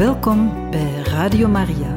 Welkom bij Radio Maria.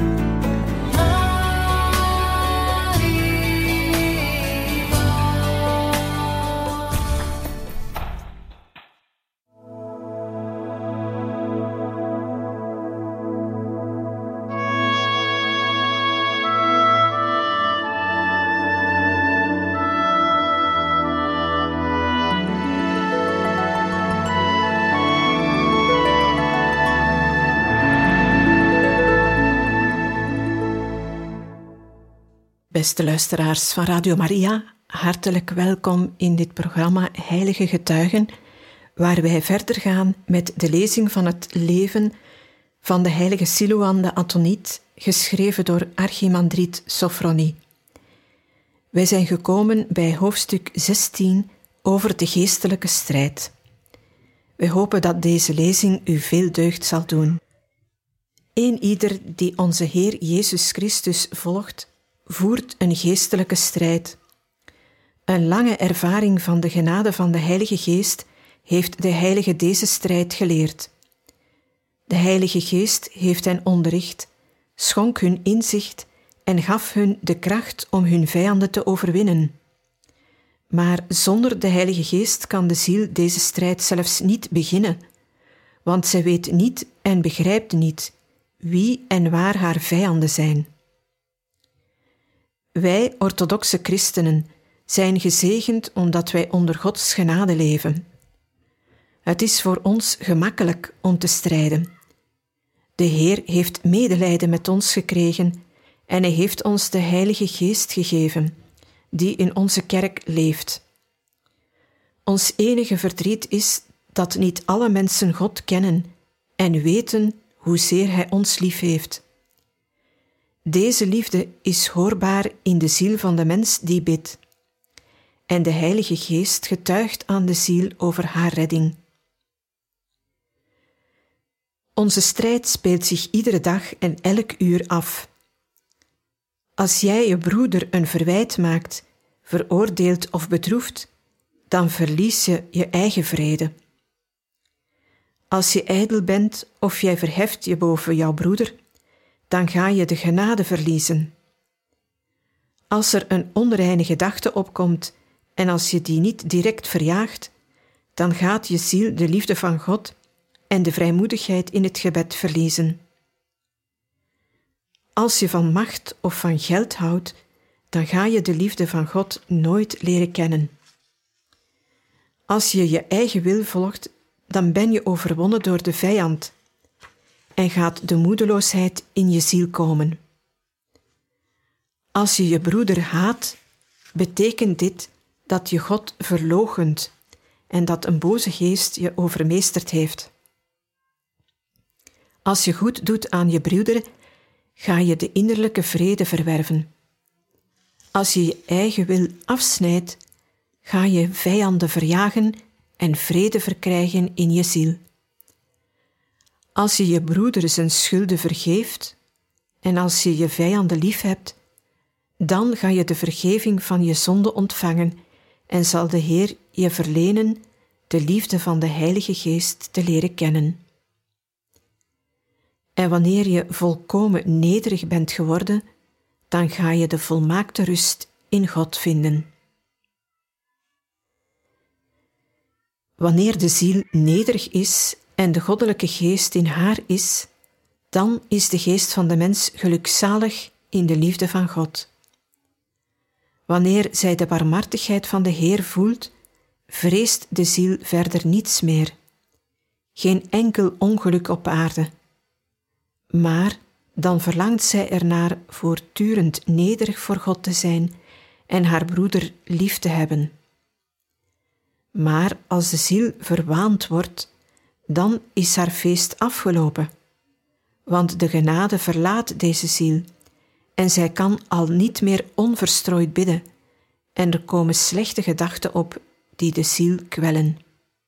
Beste luisteraars van Radio Maria, hartelijk welkom in dit programma Heilige Getuigen, waar wij verder gaan met de lezing van het leven van de heilige Silouan de Anthoniet, geschreven door Archimandriet Sophroni. Wij zijn gekomen bij hoofdstuk 16 over de geestelijke strijd. Wij hopen dat deze lezing u veel deugd zal doen. Eenieder die onze Heer Jezus Christus volgt, voert een geestelijke strijd. Een lange ervaring van de genade van de Heilige Geest heeft de Heilige deze strijd geleerd. De Heilige Geest heeft hen onderricht, schonk hun inzicht en gaf hun de kracht om hun vijanden te overwinnen. Maar zonder de Heilige Geest kan de ziel deze strijd zelfs niet beginnen, want zij weet niet en begrijpt niet wie en waar haar vijanden zijn. Wij, orthodoxe christenen, zijn gezegend omdat wij onder Gods genade leven. Het is voor ons gemakkelijk om te strijden. De Heer heeft medelijden met ons gekregen en Hij heeft ons de Heilige Geest gegeven, die in onze kerk leeft. Ons enige verdriet is dat niet alle mensen God kennen en weten hoezeer Hij ons lief heeft. Deze liefde is hoorbaar in de ziel van de mens die bidt. En de Heilige Geest getuigt aan de ziel over haar redding. Onze strijd speelt zich iedere dag en elk uur af. Als jij je broeder een verwijt maakt, veroordeelt of bedroeft, dan verlies je je eigen vrede. Als je ijdel bent of jij verheft je boven jouw broeder, dan ga je de genade verliezen. Als er een onreine gedachte opkomt en als je die niet direct verjaagt, dan gaat je ziel de liefde van God en de vrijmoedigheid in het gebed verliezen. Als je van macht of van geld houdt, dan ga je de liefde van God nooit leren kennen. Als je je eigen wil volgt, dan ben je overwonnen door de vijand en gaat de moedeloosheid in je ziel komen. Als je je broeder haat, betekent dit dat je God verloochent en dat een boze geest je overmeesterd heeft. Als je goed doet aan je broeder, ga je de innerlijke vrede verwerven. Als je je eigen wil afsnijdt, ga je vijanden verjagen en vrede verkrijgen in je ziel. Als je je broeder zijn schulden vergeeft en als je je vijanden lief hebt, dan ga je de vergeving van je zonde ontvangen en zal de Heer je verlenen de liefde van de Heilige Geest te leren kennen. En wanneer je volkomen nederig bent geworden, dan ga je de volmaakte rust in God vinden. Wanneer de ziel nederig is en de goddelijke geest in haar is, dan is de geest van de mens gelukzalig in de liefde van God. Wanneer zij de barmhartigheid van de Heer voelt, vreest de ziel verder niets meer, geen enkel ongeluk op aarde. Maar dan verlangt zij ernaar voortdurend nederig voor God te zijn en haar broeder lief te hebben. Maar als de ziel verwaand wordt, dan is haar feest afgelopen, want de genade verlaat deze ziel en zij kan al niet meer onverstrooid bidden en er komen slechte gedachten op die de ziel kwellen.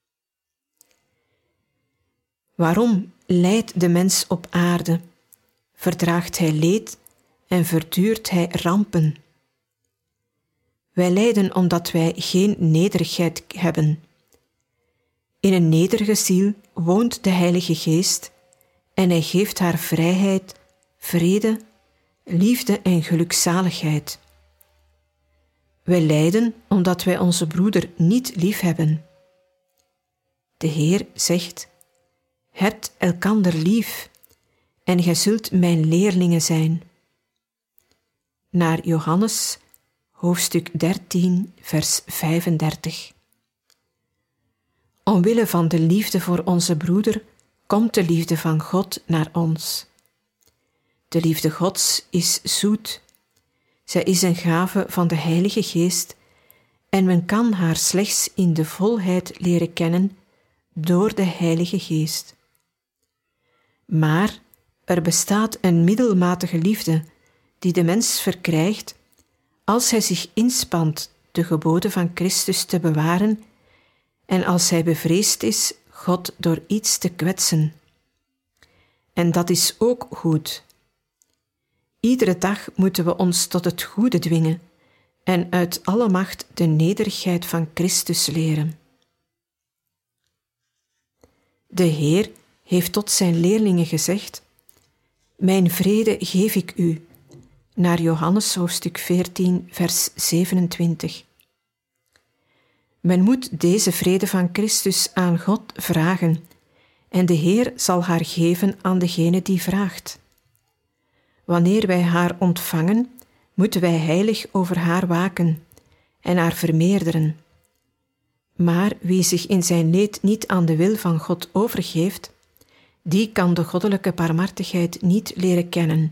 Waarom lijdt de mens op aarde? Verdraagt hij leed en verduurt hij rampen? Wij lijden omdat wij geen nederigheid hebben. In een nederige ziel woont de Heilige Geest en hij geeft haar vrijheid, vrede, liefde en gelukzaligheid. Wij lijden omdat wij onze broeder niet lief hebben. De Heer zegt: hebt elkander lief, en gij zult mijn leerlingen zijn. Naar Johannes, hoofdstuk 13, vers 35. Omwille van de liefde voor onze broeder komt de liefde van God naar ons. De liefde Gods is zoet. Zij is een gave van de Heilige Geest en men kan haar slechts in de volheid leren kennen door de Heilige Geest. Maar er bestaat een middelmatige liefde die de mens verkrijgt als hij zich inspant de geboden van Christus te bewaren en als hij bevreesd is God door iets te kwetsen. En dat is ook goed. Iedere dag moeten we ons tot het goede dwingen en uit alle macht de nederigheid van Christus leren. De Heer heeft tot zijn leerlingen gezegd: mijn vrede geef ik u, naar Johannes hoofdstuk 14, vers 27. Men moet deze vrede van Christus aan God vragen, en de Heer zal haar geven aan degene die vraagt. Wanneer wij haar ontvangen, moeten wij heilig over haar waken en haar vermeerderen. Maar wie zich in zijn leed niet aan de wil van God overgeeft, die kan de goddelijke barmhartigheid niet leren kennen.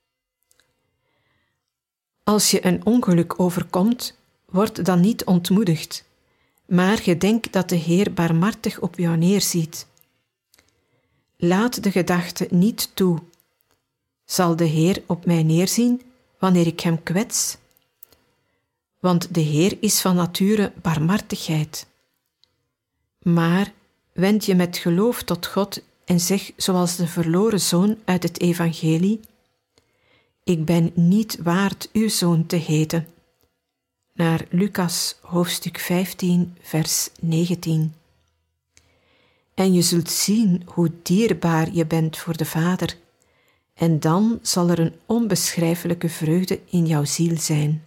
Als je een ongeluk overkomt, word dan niet ontmoedigd, maar gedenk dat de Heer barmhartig op jou neerziet. Laat de gedachte niet toe: zal de Heer op mij neerzien wanneer ik hem kwets? Want de Heer is van nature barmhartigheid. Maar wend je met geloof tot God en zeg zoals de verloren zoon uit het evangelie: ik ben niet waard uw zoon te heten. Naar Lucas hoofdstuk 15, vers 19. En je zult zien hoe dierbaar je bent voor de Vader, en dan zal er een onbeschrijfelijke vreugde in jouw ziel zijn.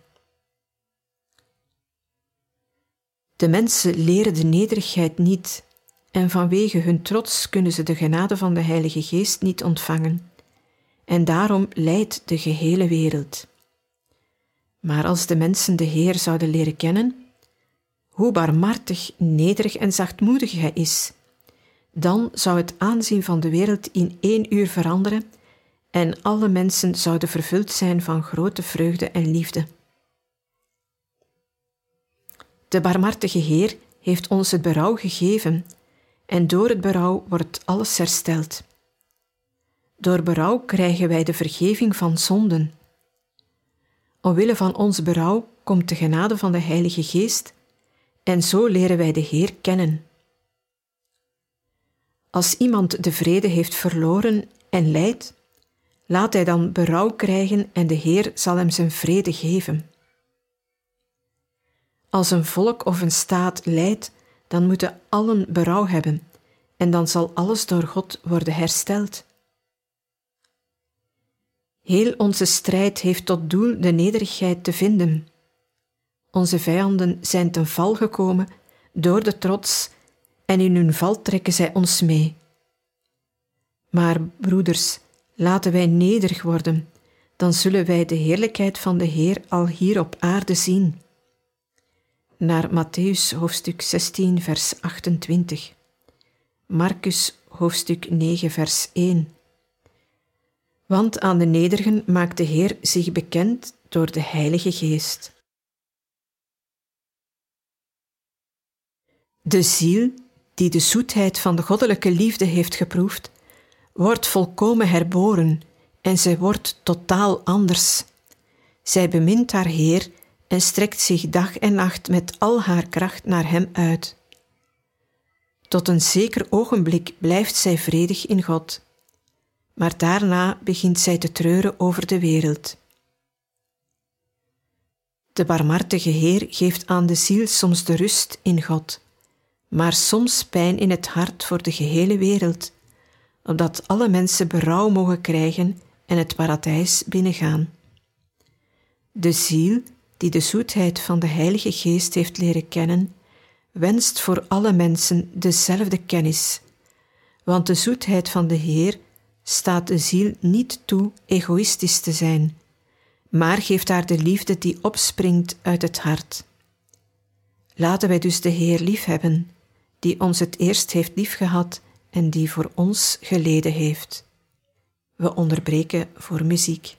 De mensen leren de nederigheid niet, en vanwege hun trots kunnen ze de genade van de Heilige Geest niet ontvangen, en daarom lijdt de gehele wereld. Maar als de mensen de Heer zouden leren kennen, hoe barmhartig, nederig en zachtmoedig Hij is, dan zou het aanzien van de wereld in 1 uur veranderen en alle mensen zouden vervuld zijn van grote vreugde en liefde. De barmhartige Heer heeft ons het berouw gegeven en door het berouw wordt alles hersteld. Door berouw krijgen wij de vergeving van zonden. Omwille van ons berouw komt de genade van de Heilige Geest en zo leren wij de Heer kennen. Als iemand de vrede heeft verloren en lijdt, laat hij dan berouw krijgen en de Heer zal hem zijn vrede geven. Als een volk of een staat lijdt, dan moeten allen berouw hebben en dan zal alles door God worden hersteld. Heel onze strijd heeft tot doel de nederigheid te vinden. Onze vijanden zijn ten val gekomen door de trots en in hun val trekken zij ons mee. Maar, broeders, laten wij nederig worden, dan zullen wij de heerlijkheid van de Heer al hier op aarde zien. Naar Mattheüs hoofdstuk 16, vers 28. Marcus hoofdstuk 9, vers 1. Want aan de nederigen maakt de Heer zich bekend door de Heilige Geest. De ziel, die de zoetheid van de goddelijke liefde heeft geproefd, wordt volkomen herboren en zij wordt totaal anders. Zij bemint haar Heer en strekt zich dag en nacht met al haar kracht naar hem uit. Tot een zeker ogenblik blijft zij vredig in God, maar daarna begint zij te treuren over de wereld. De barmhartige Heer geeft aan de ziel soms de rust in God, maar soms pijn in het hart voor de gehele wereld, opdat alle mensen berouw mogen krijgen en het paradijs binnengaan. De ziel, die de zoetheid van de Heilige Geest heeft leren kennen, wenst voor alle mensen dezelfde kennis, want de zoetheid van de Heer staat de ziel niet toe egoïstisch te zijn, maar geeft haar de liefde die opspringt uit het hart. Laten wij dus de Heer liefhebben, die ons het eerst heeft liefgehad en die voor ons geleden heeft. We onderbreken voor muziek.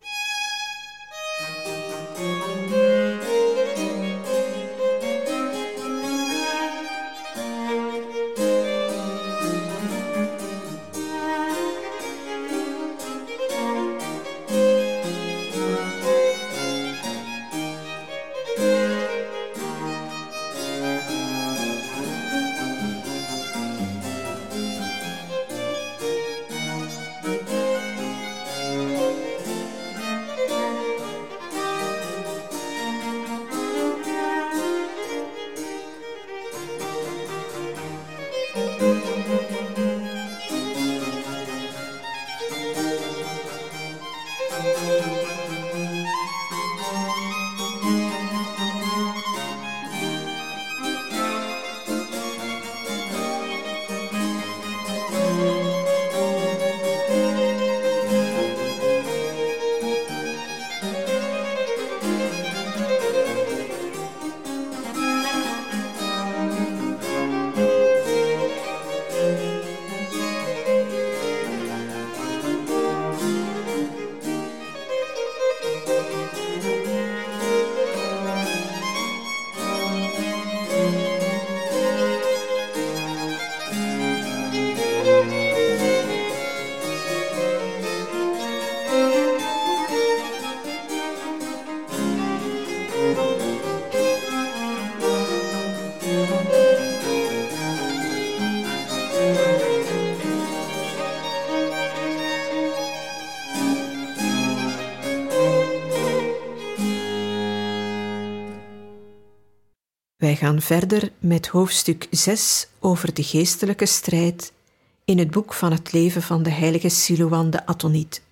Wij gaan verder met hoofdstuk 6 over de geestelijke strijd in het boek van het leven van de heilige Silouan de Attoniet.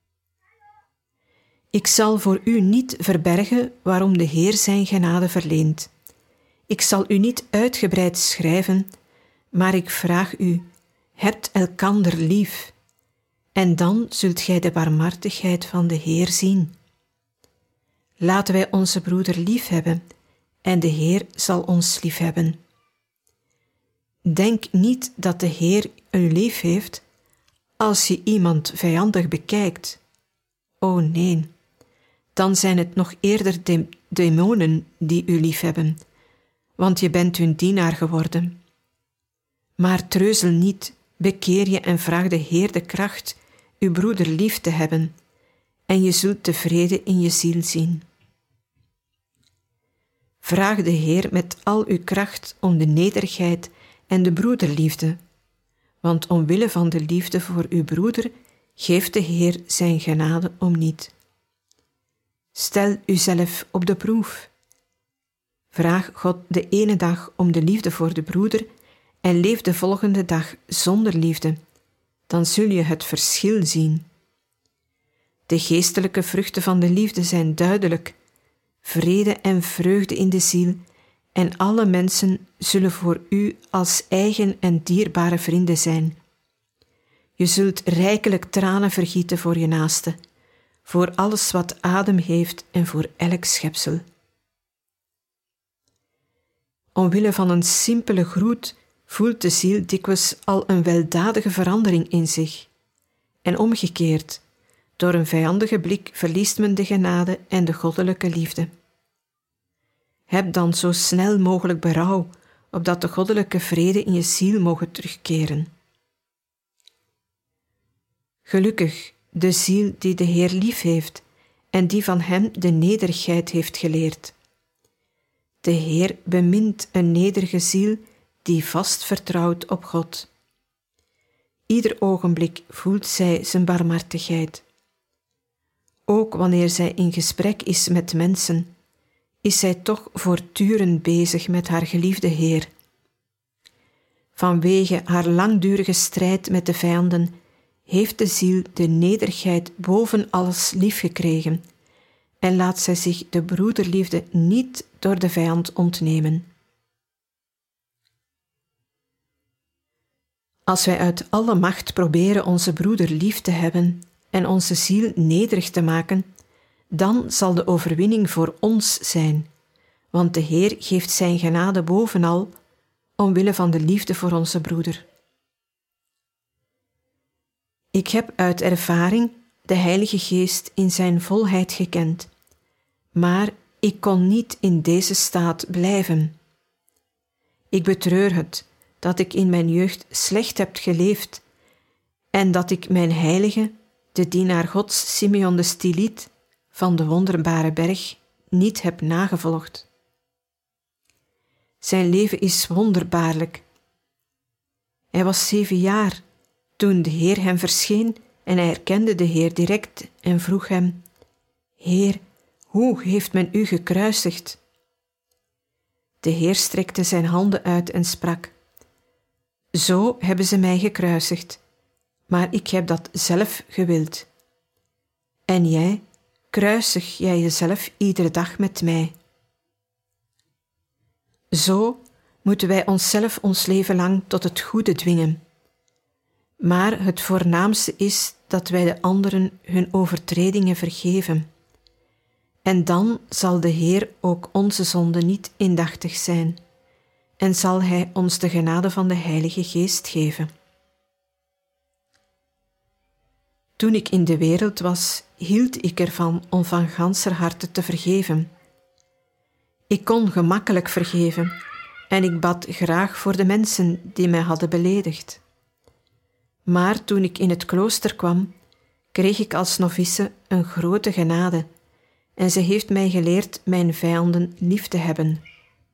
Ik zal voor u niet verbergen waarom de Heer zijn genade verleent. Ik zal u niet uitgebreid schrijven, maar ik vraag u, hebt elkander lief, en dan zult gij de barmhartigheid van de Heer zien. Laten wij onze broeder lief hebben, en de Heer zal ons lief hebben. Denk niet dat de Heer u lief heeft als je iemand vijandig bekijkt. O nee, dan zijn het nog eerder de demonen die u lief hebben, want je bent hun dienaar geworden. Maar treuzel niet, bekeer je en vraag de Heer de kracht uw broeder lief te hebben, en je zult de vrede in je ziel zien. Vraag de Heer met al uw kracht om de nederigheid en de broederliefde, want omwille van de liefde voor uw broeder geeft de Heer zijn genade om niet. Stel uzelf op de proef. Vraag God de ene dag om de liefde voor de broeder en leef de volgende dag zonder liefde, dan zul je het verschil zien. De geestelijke vruchten van de liefde zijn duidelijk: vrede en vreugde in de ziel, en alle mensen zullen voor u als eigen en dierbare vrienden zijn. Je zult rijkelijk tranen vergieten voor je naaste, voor alles wat adem heeft en voor elk schepsel. Omwille van een simpele groet voelt de ziel dikwijls al een weldadige verandering in zich. En omgekeerd, door een vijandige blik verliest men de genade en de goddelijke liefde. Heb dan zo snel mogelijk berouw, opdat de goddelijke vrede in je ziel mogen terugkeren. Gelukkig de ziel die de Heer lief heeft en die van hem de nederigheid heeft geleerd. De Heer bemint een nederige ziel die vast vertrouwt op God. Ieder ogenblik voelt zij zijn barmhartigheid. Ook wanneer zij in gesprek is met mensen, is zij toch voortdurend bezig met haar geliefde Heer. Vanwege haar langdurige strijd met de vijanden heeft de ziel de nederigheid boven alles liefgekregen en laat zij zich de broederliefde niet door de vijand ontnemen. Als wij uit alle macht proberen onze broeder lief te hebben en onze ziel nederig te maken, dan zal de overwinning voor ons zijn, want de Heer geeft zijn genade bovenal omwille van de liefde voor onze broeder. Ik heb uit ervaring de Heilige Geest in zijn volheid gekend, maar ik kon niet in deze staat blijven. Ik betreur het dat ik in mijn jeugd slecht heb geleefd en dat ik mijn heilige, de dienaar Gods Simeon de Styliet van de wonderbare berg, niet heb nagevolgd. Zijn leven is wonderbaarlijk. Hij was 7 jaar toen de Heer hem verscheen en hij herkende de Heer direct en vroeg hem: Heer, hoe heeft men u gekruisigd? De Heer strekte zijn handen uit en sprak: Zo hebben ze mij gekruisigd, maar ik heb dat zelf gewild. En jij, kruisig jij jezelf iedere dag met mij. Zo moeten wij onszelf ons leven lang tot het goede dwingen. Maar het voornaamste is dat wij de anderen hun overtredingen vergeven. En dan zal de Heer ook onze zonden niet indachtig zijn en zal Hij ons de genade van de Heilige Geest geven. Toen ik in de wereld was, hield ik ervan om van ganser harte te vergeven. Ik kon gemakkelijk vergeven en ik bad graag voor de mensen die mij hadden beledigd. Maar toen ik in het klooster kwam, kreeg ik als novice een grote genade en ze heeft mij geleerd mijn vijanden lief te hebben.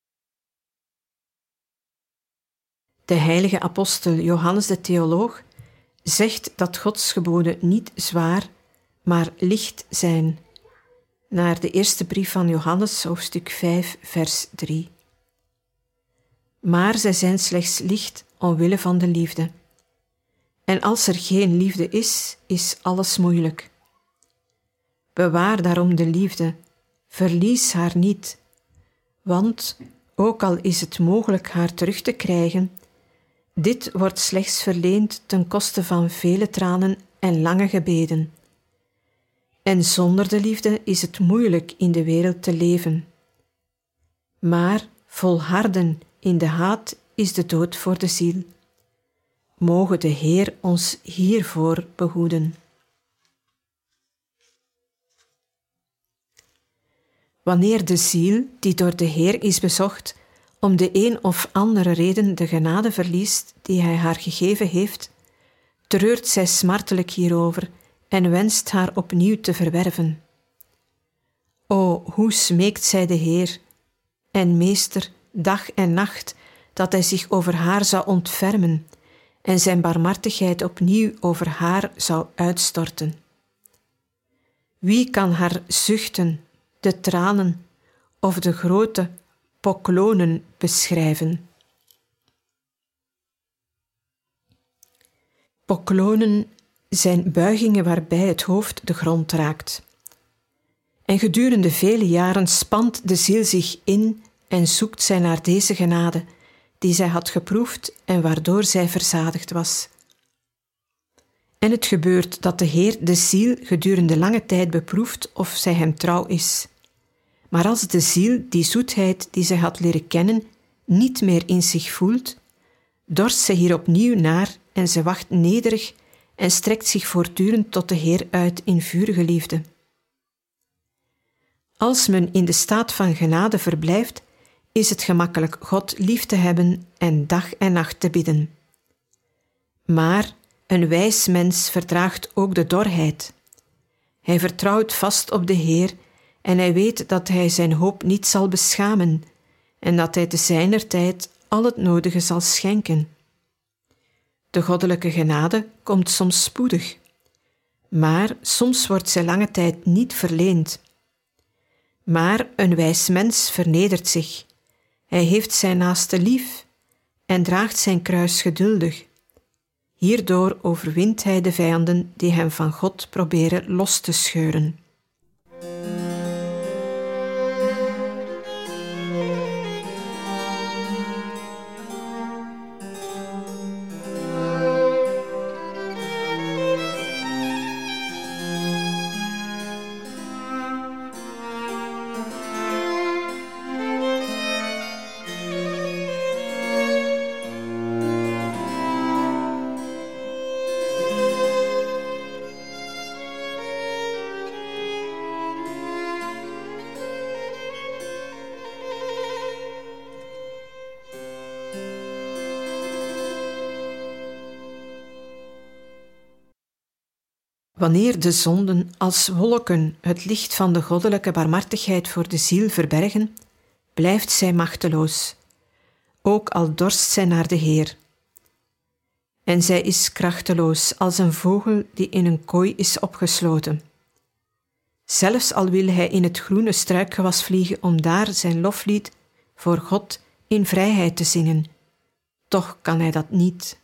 De heilige apostel Johannes de Theoloog zegt dat Gods geboden niet zwaar, maar licht zijn, naar de eerste brief van Johannes, hoofdstuk 5, vers 3. Maar zij zijn slechts licht omwille van de liefde. En als er geen liefde is, is alles moeilijk. Bewaar daarom de liefde, verlies haar niet, want, ook al is het mogelijk haar terug te krijgen, dit wordt slechts verleend ten koste van vele tranen en lange gebeden. En zonder de liefde is het moeilijk in de wereld te leven. Maar volharden in de haat is de dood voor de ziel. Moge de Heer ons hiervoor behoeden. Wanneer de ziel, die door de Heer is bezocht, om de een of andere reden de genade verliest die Hij haar gegeven heeft, treurt zij smartelijk hierover en wenst haar opnieuw te verwerven. O, hoe smeekt zij de Heer en Meester dag en nacht dat Hij zich over haar zou ontfermen en zijn barmhartigheid opnieuw over haar zou uitstorten. Wie kan haar zuchten, de tranen of de grote poklonen beschrijven? Poklonen zijn buigingen waarbij het hoofd de grond raakt. En gedurende vele jaren spant de ziel zich in en zoekt zij naar deze genade, die zij had geproefd en waardoor zij verzadigd was. En het gebeurt dat de Heer de ziel gedurende lange tijd beproeft of zij hem trouw is. Maar als de ziel die zoetheid die zij had leren kennen niet meer in zich voelt, dorst zij hier opnieuw naar en ze wacht nederig en strekt zich voortdurend tot de Heer uit in vurige liefde. Als men in de staat van genade verblijft, is het gemakkelijk God lief te hebben en dag en nacht te bidden. Maar een wijs mens verdraagt ook de dorheid. Hij vertrouwt vast op de Heer en hij weet dat hij zijn hoop niet zal beschamen en dat hij te zijner tijd al het nodige zal schenken. De goddelijke genade komt soms spoedig, maar soms wordt zij lange tijd niet verleend. Maar een wijs mens vernedert zich. Hij heeft zijn naaste lief en draagt zijn kruis geduldig. Hierdoor overwint hij de vijanden die hem van God proberen los te scheuren. Wanneer de zonden als wolken het licht van de goddelijke barmhartigheid voor de ziel verbergen, blijft zij machteloos, ook al dorst zij naar de Heer. En zij is krachteloos als een vogel die in een kooi is opgesloten. Zelfs al wil hij in het groene struikgewas vliegen om daar zijn loflied voor God in vrijheid te zingen, toch kan hij dat niet.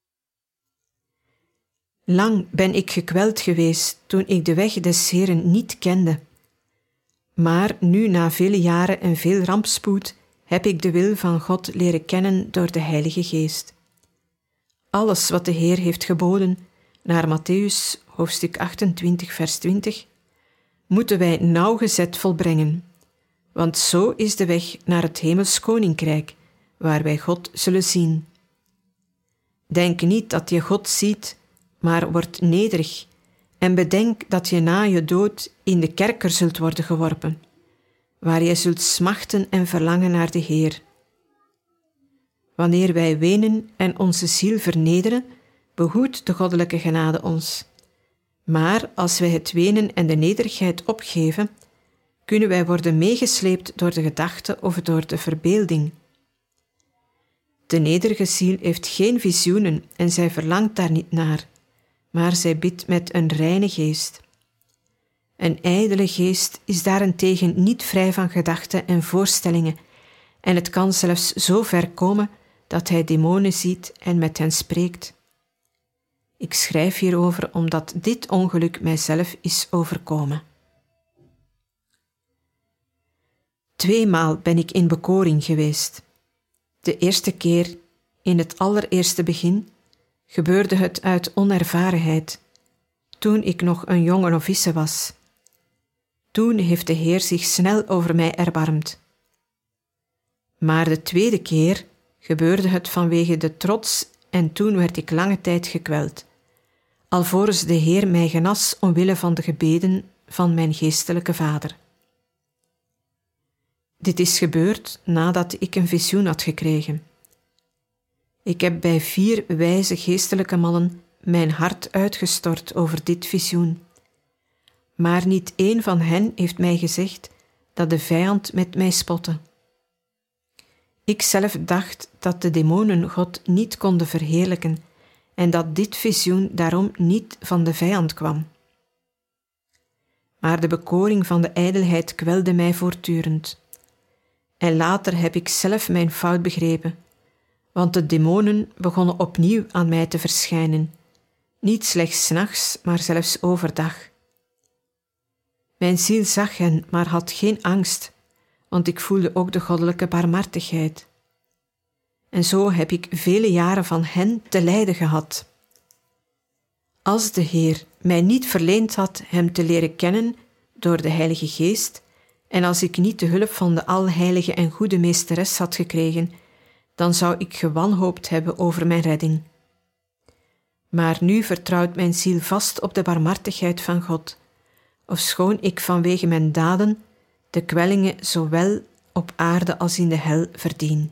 Lang ben ik gekweld geweest toen ik de weg des Heeren niet kende. Maar nu na vele jaren en veel rampspoed heb ik de wil van God leren kennen door de Heilige Geest. Alles wat de Heer heeft geboden, naar Mattheüs hoofdstuk 28 vers 20, moeten wij nauwgezet volbrengen, want zo is de weg naar het hemels koninkrijk, waar wij God zullen zien. Denk niet dat je God ziet, maar word nederig en bedenk dat je na je dood in de kerker zult worden geworpen, waar je zult smachten en verlangen naar de Heer. Wanneer wij wenen en onze ziel vernederen, behoedt de goddelijke genade ons. Maar als wij het wenen en de nederigheid opgeven, kunnen wij worden meegesleept door de gedachte of door de verbeelding. De nederige ziel heeft geen visioenen en zij verlangt daar niet naar, maar zij bidt met een reine geest. Een ijdele geest is daarentegen niet vrij van gedachten en voorstellingen, en het kan zelfs zo ver komen dat hij demonen ziet en met hen spreekt. Ik schrijf hierover omdat dit ongeluk mijzelf is overkomen. 2 maal ben ik in bekoring geweest. De eerste keer, in het allereerste begin, gebeurde het uit onervarenheid, toen ik nog een jonge novice was. Toen heeft de Heer zich snel over mij erbarmd. Maar de tweede keer gebeurde het vanwege de trots en toen werd ik lange tijd gekweld, alvorens de Heer mij genas omwille van de gebeden van mijn geestelijke vader. Dit is gebeurd nadat ik een visioen had gekregen. Ik heb bij 4 wijze geestelijke mannen mijn hart uitgestort over dit visioen. Maar niet één van hen heeft mij gezegd dat de vijand met mij spotte. Ik zelf dacht dat de demonen God niet konden verheerlijken en dat dit visioen daarom niet van de vijand kwam. Maar de bekoring van de ijdelheid kwelde mij voortdurend. En later heb ik zelf mijn fout begrepen, want de demonen begonnen opnieuw aan mij te verschijnen, niet slechts 's nachts, maar zelfs overdag. Mijn ziel zag hen, maar had geen angst, want ik voelde ook de goddelijke barmhartigheid. En zo heb ik vele jaren van hen te lijden gehad. Als de Heer mij niet verleend had hem te leren kennen door de Heilige Geest, en als ik niet de hulp van de alheilige en goede meesteres had gekregen, dan zou ik gewanhoopt hebben over mijn redding. Maar nu vertrouwt mijn ziel vast op de barmhartigheid van God, ofschoon ik vanwege mijn daden de kwellingen zowel op aarde als in de hel verdien.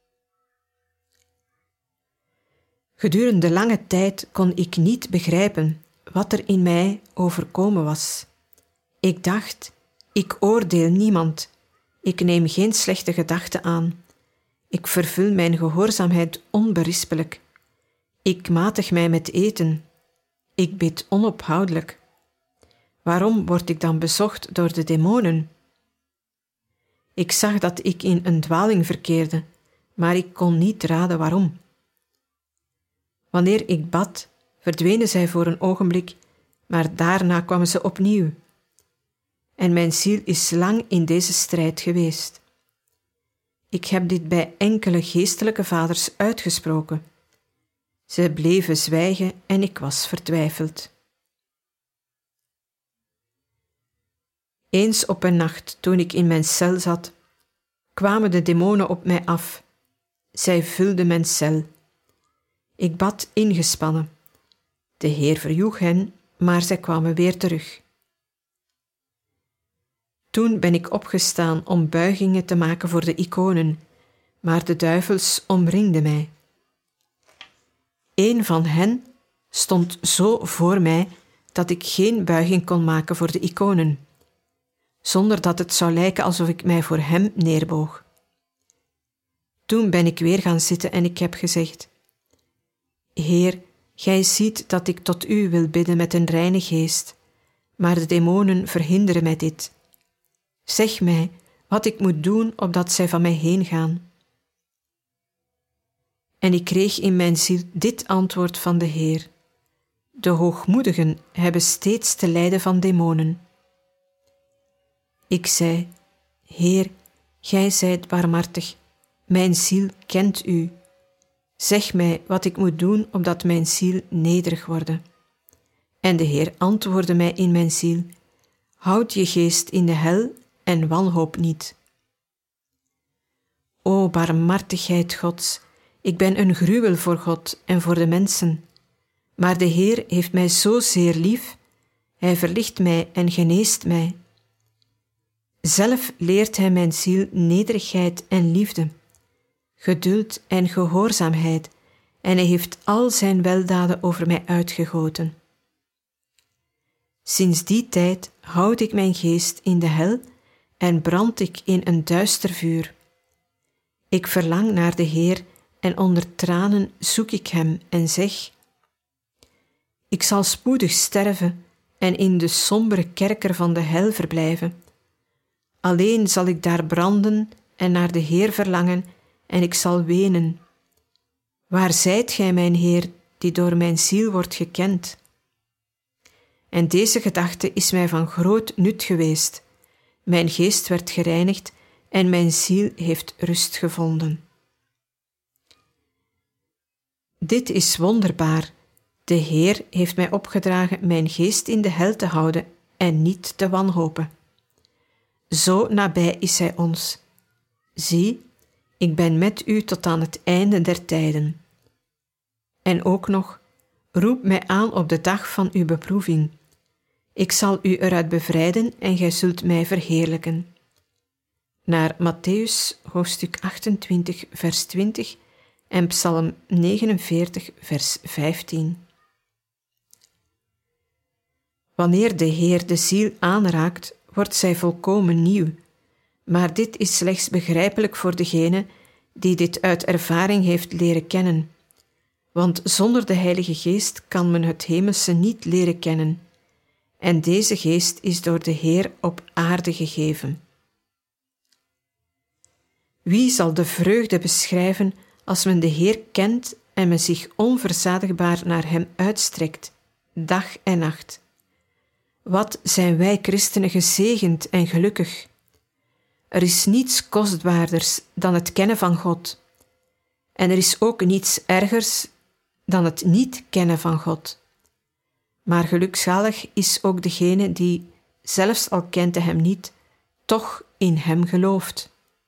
Gedurende lange tijd kon ik niet begrijpen wat er in mij overkomen was. Ik dacht, ik oordeel niemand, ik neem geen slechte gedachten aan, ik vervul mijn gehoorzaamheid onberispelijk, ik matig mij met eten, ik bid onophoudelijk. Waarom word ik dan bezocht door de demonen? Ik zag dat ik in een dwaling verkeerde, maar ik kon niet raden waarom. Wanneer ik bad, verdwenen zij voor een ogenblik, maar daarna kwamen ze opnieuw. En mijn ziel is lang in deze strijd geweest. Ik heb dit bij enkele geestelijke vaders uitgesproken. Ze bleven zwijgen en ik was vertwijfeld. Eens op een nacht, toen ik in mijn cel zat, kwamen de demonen op mij af. Zij vulden mijn cel. Ik bad ingespannen. De Heer verjoeg hen, maar zij kwamen weer terug. Toen ben ik opgestaan om buigingen te maken voor de iconen, maar de duivels omringden mij. Een van hen stond zo voor mij dat ik geen buiging kon maken voor de iconen, zonder dat het zou lijken alsof ik mij voor hem neerboog. Toen ben ik weer gaan zitten en ik heb gezegd: Heer, gij ziet dat ik tot u wil bidden met een reine geest, maar de demonen verhinderen mij dit. Zeg mij wat ik moet doen, opdat zij van mij heen gaan. En ik kreeg in mijn ziel dit antwoord van de Heer: de hoogmoedigen hebben steeds te lijden van demonen. Ik zei: Heer, gij zijt barmhartig, mijn ziel kent u. Zeg mij wat ik moet doen, opdat mijn ziel nederig worde. En de Heer antwoordde mij in mijn ziel: houd je geest in de hel en wanhoop niet. O barmhartigheid Gods, ik ben een gruwel voor God en voor de mensen, maar de Heer heeft mij zo zeer lief, hij verlicht mij en geneest mij. Zelf leert hij mijn ziel nederigheid en liefde, geduld en gehoorzaamheid, en hij heeft al zijn weldaden over mij uitgegoten. Sinds die tijd houd ik mijn geest in de hel en brand ik in een duister vuur. Ik verlang naar de Heer en onder tranen zoek ik hem en zeg: ik zal spoedig sterven en in de sombere kerker van de hel verblijven. Alleen zal ik daar branden en naar de Heer verlangen en ik zal wenen. Waar zijt gij, mijn Heer, die door mijn ziel wordt gekend? En deze gedachte is mij van groot nut geweest. Mijn geest werd gereinigd en mijn ziel heeft rust gevonden. Dit is wonderbaar. De Heer heeft mij opgedragen mijn geest in de hel te houden en niet te wanhopen. Zo nabij is hij ons. Zie, ik ben met u tot aan het einde der tijden. En ook nog, roep mij aan op de dag van uw beproeving. Ik zal u eruit bevrijden en gij zult mij verheerlijken. Naar Mattheüs, hoofdstuk 28, vers 20 en Psalm 49, vers 15. Wanneer de Heer de ziel aanraakt, wordt zij volkomen nieuw, maar dit is slechts begrijpelijk voor degene die dit uit ervaring heeft leren kennen. Want zonder de Heilige Geest kan men het hemelse niet leren kennen, en deze Geest is door de Heer op aarde gegeven. Wie zal de vreugde beschrijven als men de Heer kent en men zich onverzadigbaar naar hem uitstrekt, dag en nacht? Wat zijn wij christenen gezegend en gelukkig. Er is niets kostbaarders dan het kennen van God. En er is ook niets ergers dan het niet kennen van God. Maar gelukzalig is ook degene die, zelfs al kent hij hem niet, toch in hem gelooft.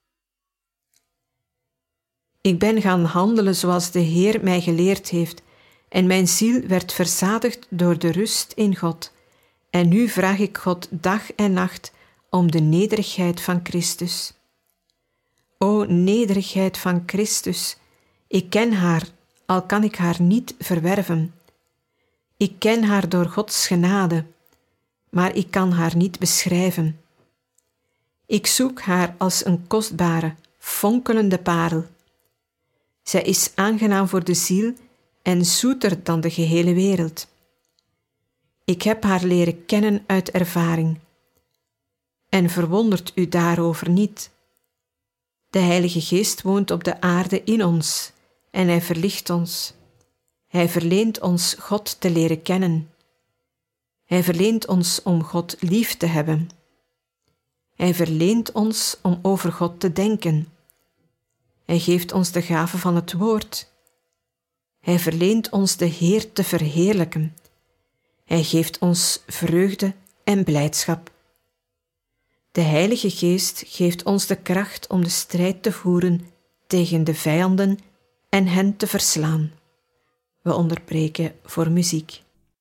Ik ben gaan handelen zoals de Heer mij geleerd heeft, en mijn ziel werd verzadigd door de rust in God. En nu vraag ik God dag en nacht om de nederigheid van Christus. O nederigheid van Christus, ik ken haar, al kan ik haar niet verwerven. Ik ken haar door Gods genade, maar ik kan haar niet beschrijven. Ik zoek haar als een kostbare, fonkelende parel. Zij is aangenaam voor de ziel en zoeter dan de gehele wereld. Ik heb haar leren kennen uit ervaring. En verwondert u daarover niet. De Heilige Geest woont op de aarde in ons en Hij verlicht ons. Hij verleent ons God te leren kennen. Hij verleent ons om God lief te hebben. Hij verleent ons om over God te denken. Hij geeft ons de gave van het woord. Hij verleent ons de Heer te verheerlijken. Hij geeft ons vreugde en blijdschap. De Heilige Geest geeft ons de kracht om de strijd te voeren tegen de vijanden en hen te verslaan. We onderbreken voor muziek.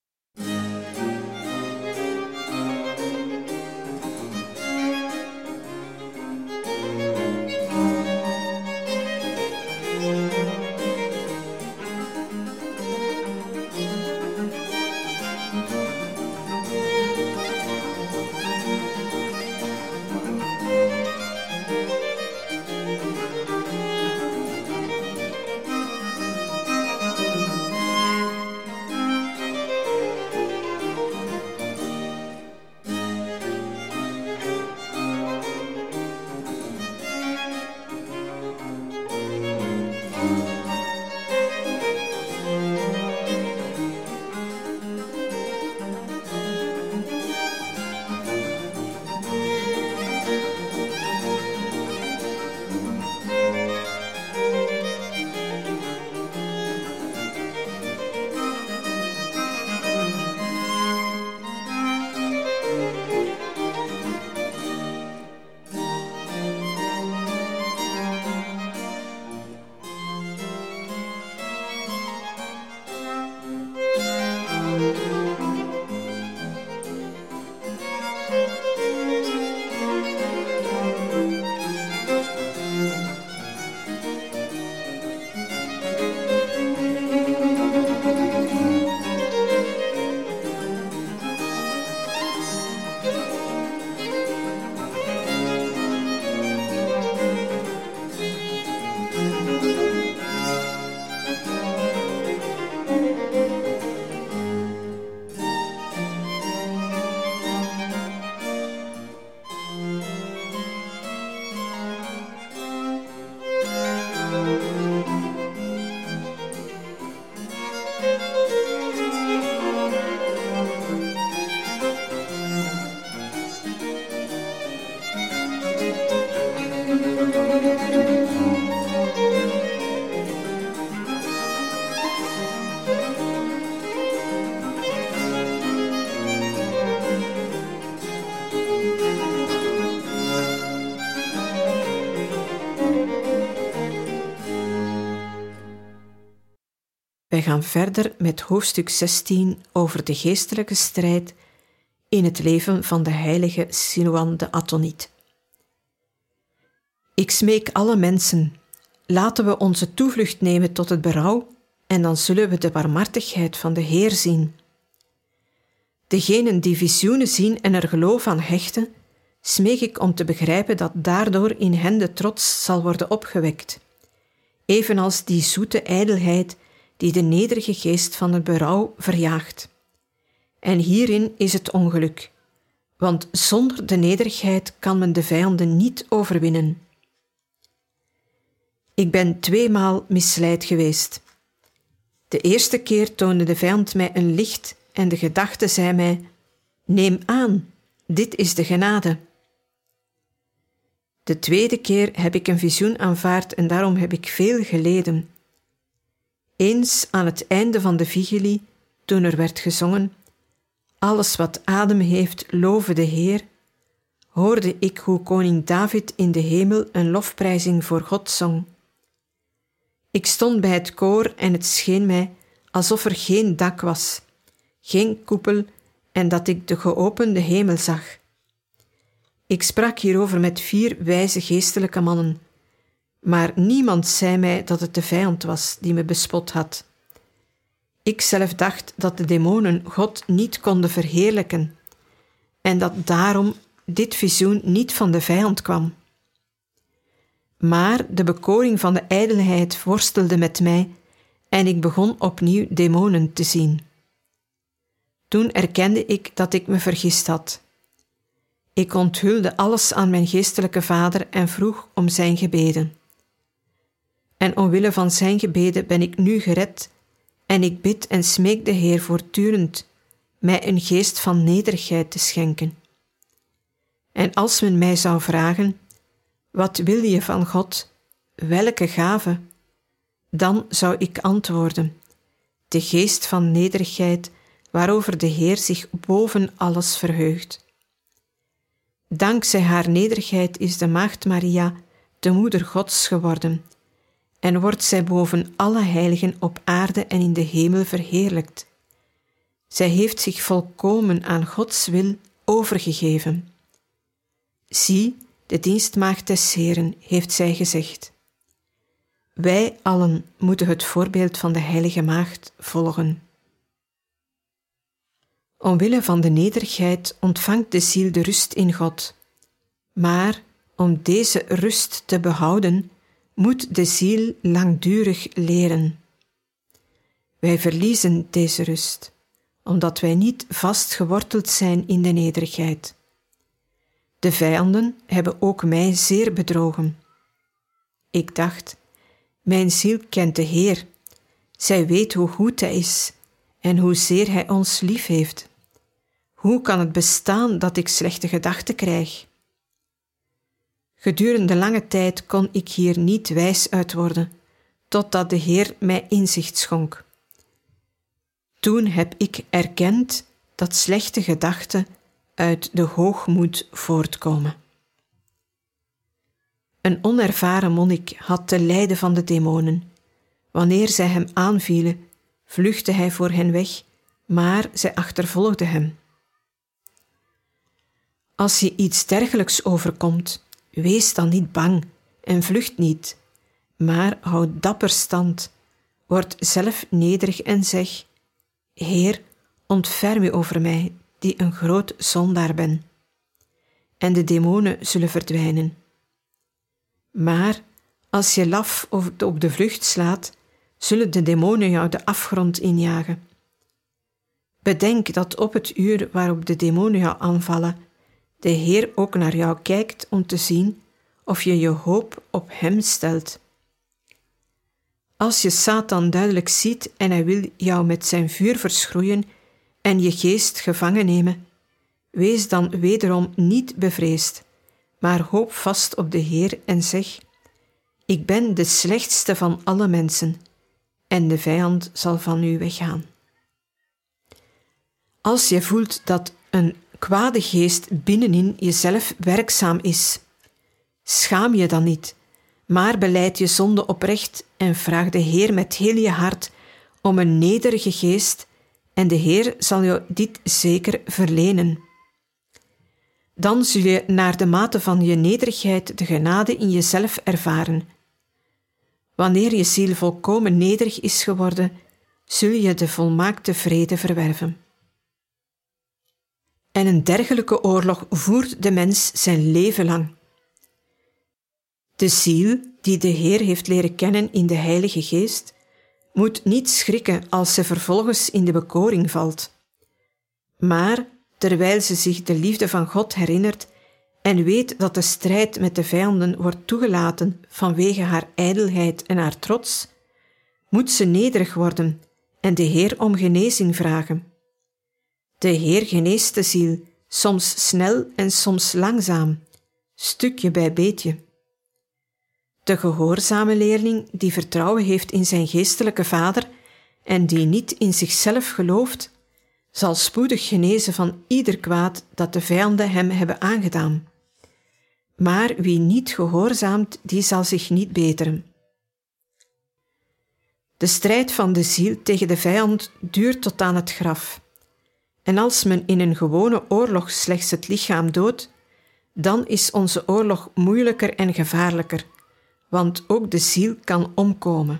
Wij gaan verder met hoofdstuk 16 over de geestelijke strijd in het leven van de heilige Silouan de Athoniet. Ik smeek alle mensen, laten we onze toevlucht nemen tot het berouw en dan zullen we de barmhartigheid van de Heer zien. Degenen die visioenen zien en er geloof aan hechten, smeek ik om te begrijpen dat daardoor in hen de trots zal worden opgewekt, evenals die zoete ijdelheid die de nederige geest van het berouw verjaagt. En hierin is het ongeluk, want zonder de nederigheid kan men de vijanden niet overwinnen. Ik ben 2 maal misleid geweest. De eerste keer toonde de vijand mij een licht en de gedachte zei mij: neem aan, dit is de genade. De tweede keer heb ik een visioen aanvaard en daarom heb ik veel geleden. Eens aan het einde van de vigilie, toen er werd gezongen: alles wat adem heeft, love de Heer, hoorde ik hoe koning David in de hemel een lofprijzing voor God zong. Ik stond bij het koor en het scheen mij alsof er geen dak was, geen koepel en dat ik de geopende hemel zag. Ik sprak hierover met 4 wijze geestelijke mannen, maar niemand zei mij dat het de vijand was die me bespot had. Ik zelf dacht dat de demonen God niet konden verheerlijken en dat daarom dit visioen niet van de vijand kwam. Maar de bekoring van de ijdelheid worstelde met mij en ik begon opnieuw demonen te zien. Toen erkende ik dat ik me vergist had. Ik onthulde alles aan mijn geestelijke vader en vroeg om zijn gebeden. En omwille van zijn gebeden ben ik nu gered en ik bid en smeek de Heer voortdurend mij een geest van nederigheid te schenken. En als men mij zou vragen, wat wil je van God, welke gave? Dan zou ik antwoorden, de geest van nederigheid waarover de Heer zich boven alles verheugt. Dankzij haar nederigheid is de Maagd Maria de moeder Gods geworden en wordt zij boven alle heiligen op aarde en in de hemel verheerlijkt. Zij heeft zich volkomen aan Gods wil overgegeven. Zie, de dienstmaagd des Heeren, heeft zij gezegd. Wij allen moeten het voorbeeld van de heilige maagd volgen. Omwille van de nederigheid ontvangt de ziel de rust in God. Maar om deze rust te behouden, moet de ziel langdurig leren. Wij verliezen deze rust, omdat wij niet vastgeworteld zijn in de nederigheid. De vijanden hebben ook mij zeer bedrogen. Ik dacht, mijn ziel kent de Heer. Zij weet hoe goed Hij is en hoezeer Hij ons lief heeft. Hoe kan het bestaan dat ik slechte gedachten krijg? Gedurende lange tijd kon ik hier niet wijs uit worden, totdat de Heer mij inzicht schonk. Toen heb ik erkend dat slechte gedachten uit de hoogmoed voortkomen. Een onervaren monnik had te lijden van de demonen. Wanneer zij hem aanvielen, vluchtte hij voor hen weg, maar zij achtervolgden hem. Als je iets dergelijks overkomt, wees dan niet bang en vlucht niet, maar houd dapper stand, word zelf nederig en zeg, Heer, ontferm u over mij, die een groot zondaar ben. En de demonen zullen verdwijnen. Maar als je laf of op de vlucht slaat, zullen de demonen jou de afgrond injagen. Bedenk dat op het uur waarop de demonen jou aanvallen, de Heer ook naar jou kijkt om te zien of je je hoop op Hem stelt. Als je Satan duidelijk ziet en hij wil jou met zijn vuur verschroeien en je geest gevangen nemen, wees dan wederom niet bevreesd, maar hoop vast op de Heer en zeg, ik ben de slechtste van alle mensen en de vijand zal van u weggaan. Als je voelt dat een kwade geest binnenin jezelf werkzaam is, schaam je dan niet, maar belijd je zonde oprecht en vraag de Heer met heel je hart om een nederige geest en de Heer zal je dit zeker verlenen. Dan zul je naar de mate van je nederigheid de genade in jezelf ervaren. Wanneer je ziel volkomen nederig is geworden, zul je de volmaakte vrede verwerven. En een dergelijke oorlog voert de mens zijn leven lang. De ziel, die de Heer heeft leren kennen in de Heilige Geest, moet niet schrikken als ze vervolgens in de bekoring valt. Maar, terwijl ze zich de liefde van God herinnert en weet dat de strijd met de vijanden wordt toegelaten vanwege haar ijdelheid en haar trots, moet ze nederig worden en de Heer om genezing vragen. De Heer geneest de ziel, soms snel en soms langzaam, stukje bij beetje. De gehoorzame leerling die vertrouwen heeft in zijn geestelijke vader en die niet in zichzelf gelooft, zal spoedig genezen van ieder kwaad dat de vijanden hem hebben aangedaan. Maar wie niet gehoorzaamt, die zal zich niet beteren. De strijd van de ziel tegen de vijand duurt tot aan het graf. En als men in een gewone oorlog slechts het lichaam doodt, dan is onze oorlog moeilijker en gevaarlijker, want ook de ziel kan omkomen.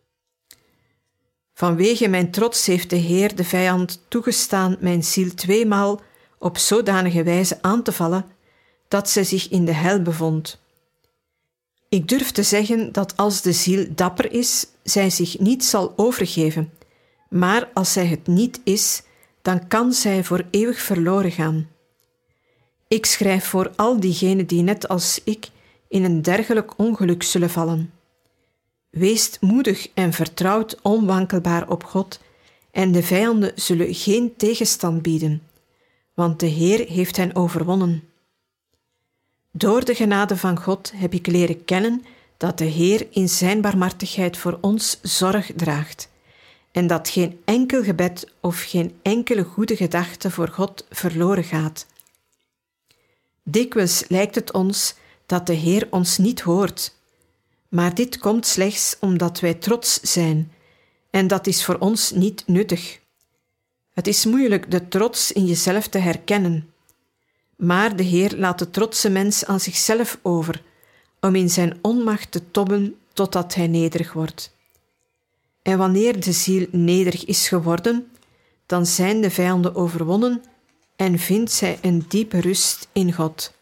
Vanwege mijn trots heeft de Heer de vijand toegestaan mijn ziel 2 maal op zodanige wijze aan te vallen, dat zij zich in de hel bevond. Ik durf te zeggen dat als de ziel dapper is, zij zich niet zal overgeven, maar als zij het niet is, dan kan zij voor eeuwig verloren gaan. Ik schrijf voor al diegenen die net als ik in een dergelijk ongeluk zullen vallen. Wees moedig en vertrouwd onwankelbaar op God en de vijanden zullen geen tegenstand bieden, want de Heer heeft hen overwonnen. Door de genade van God heb ik leren kennen dat de Heer in zijn barmhartigheid voor ons zorg draagt en dat geen enkel gebed of geen enkele goede gedachte voor God verloren gaat. Dikwijls lijkt het ons dat de Heer ons niet hoort, maar dit komt slechts omdat wij trots zijn en dat is voor ons niet nuttig. Het is moeilijk de trots in jezelf te herkennen, maar de Heer laat de trotse mens aan zichzelf over, om in zijn onmacht te tobben totdat hij nederig wordt. En wanneer de ziel nederig is geworden, dan zijn de vijanden overwonnen en vindt zij een diepe rust in God.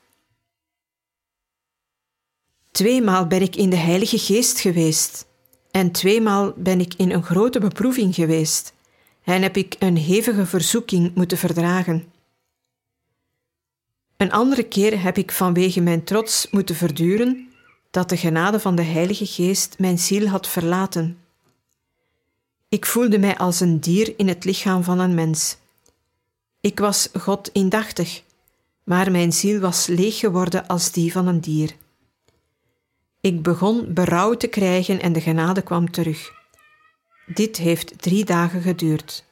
2 maal ben ik in de Heilige Geest geweest en 2 maal ben ik in een grote beproeving geweest en heb ik een hevige verzoeking moeten verdragen. Een andere keer heb ik vanwege mijn trots moeten verduren dat de genade van de Heilige Geest mijn ziel had verlaten. Ik voelde mij als een dier in het lichaam van een mens. Ik was God indachtig, maar mijn ziel was leeg geworden als die van een dier. Ik begon berouw te krijgen en de genade kwam terug. Dit heeft 3 dagen geduurd.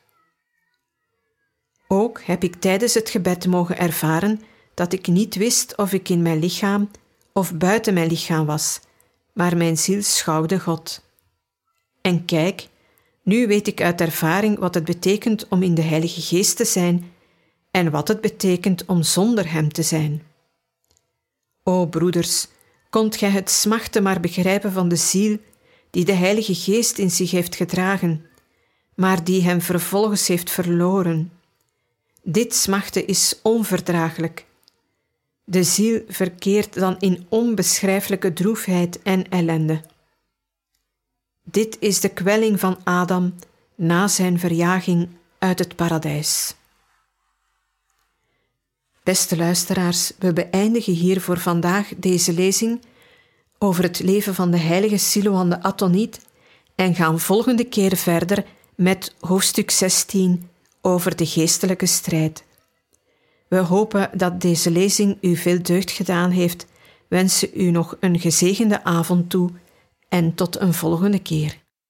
Ook heb ik tijdens het gebed mogen ervaren dat ik niet wist of ik in mijn lichaam of buiten mijn lichaam was, maar mijn ziel schouwde God. En kijk, nu weet ik uit ervaring wat het betekent om in de Heilige Geest te zijn en wat het betekent om zonder Hem te zijn. O broeders, kondt gij het smachten maar begrijpen van de ziel die de Heilige Geest in zich heeft gedragen, maar die hem vervolgens heeft verloren. Dit smachten is onverdraaglijk. De ziel verkeert dan in onbeschrijfelijke droefheid en ellende. Dit is de kwelling van Adam na zijn verjaging uit het paradijs. Beste luisteraars, we beëindigen hier voor vandaag deze lezing over het leven van de heilige Siloan de Attoniet en gaan volgende keer verder met hoofdstuk 16 over de geestelijke strijd. We hopen dat deze lezing u veel deugd gedaan heeft, wensen u nog een gezegende avond toe en tot een volgende keer.